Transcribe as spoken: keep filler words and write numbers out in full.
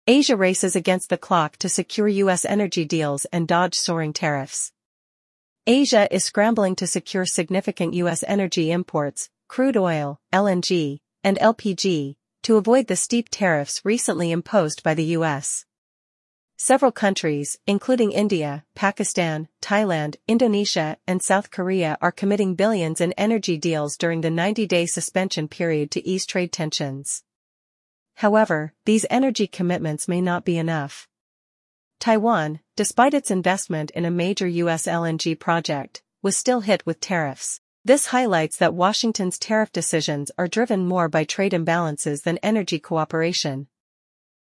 Asia races against the clock to secure U S energy deals and dodge soaring tariffs. Asia is scrambling to secure significant U S energy imports, crude oil, L N G, and L P G, to avoid the steep tariffs recently imposed by the U S. Several countries, including India, Pakistan, Thailand, Indonesia, and South Korea, are committing billions in energy deals during the ninety-day suspension period to ease trade tensions. However, these energy commitments may not be enough. Taiwan, despite its investment in a major U S L N G project, was still hit with tariffs. This highlights that Washington's tariff decisions are driven more by trade imbalances than energy cooperation.